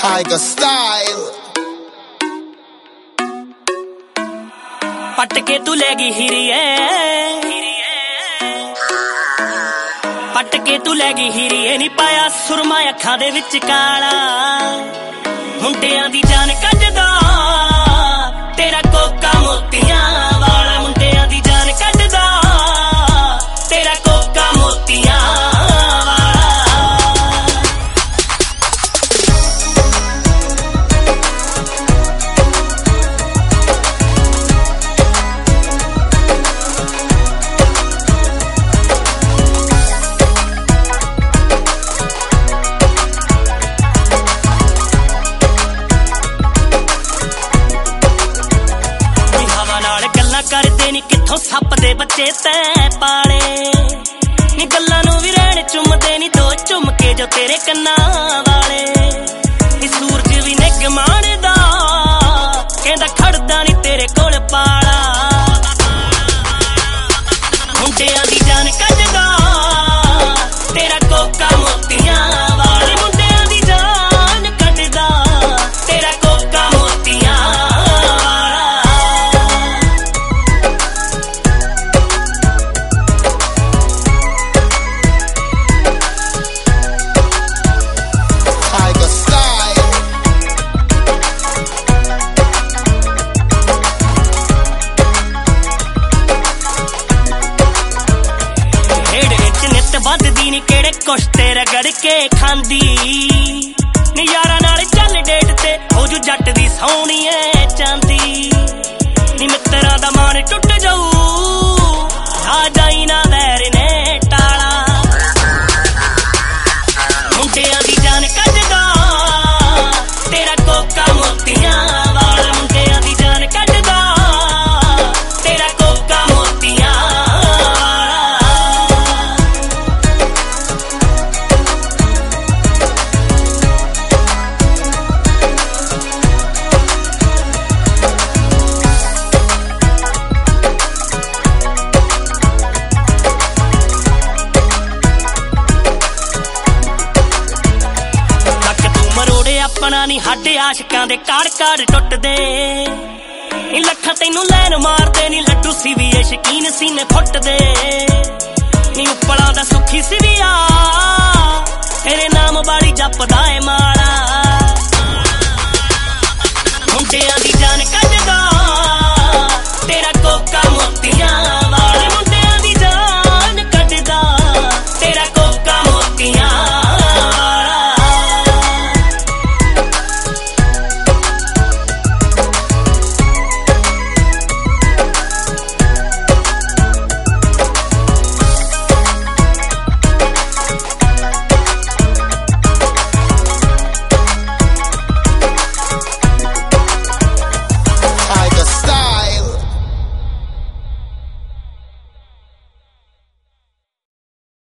Tiger style. पट के तू ले गई हीरिए, पट के तू ले गई हीरिए नी पाया सुरमा अखां दे विच काला मुंडियां दी जान कड्डदा तेरा कोका मोतियां वाला मुंडियां दी जान कड्डदा तेरा कोका मोतियां करदे नी किथों सप दे बच्चे तै पाले नी गल्लां नूं वी रहण चुमदे नी दो झुमके जो तेरे कन्नां वाले नी सूरज वी निग माणदा कहंदा खड़दा नी तेरे कोल पाला मुंडियां दी जान कड्डदा तेरा कोका मोतियां वाले मुंडियां दी जान कड्डदा तेरा कोका मोतियां बददी नी केड़े कुश्ते रगड़ के खांदी नी यारा नाल चल डेट ते हो जू जट दी सोहनी ऐ चांदी नी मित्तरां दा मान टुट जाऊ आ जाई ना वैर ने टाला मुंडियां दी जान कड्डदा तेरा कोका मोतियां वाला मुंडियां दी जान कड्डदा तेरा कोका मोतियां अपना नी हाडे आशिकां दे काड़ काड़ टुटदे नी लखां तैनूं लैन मारदे नी लड्डू सी वी शकीन सीने फुटदे नी उपला दा सुख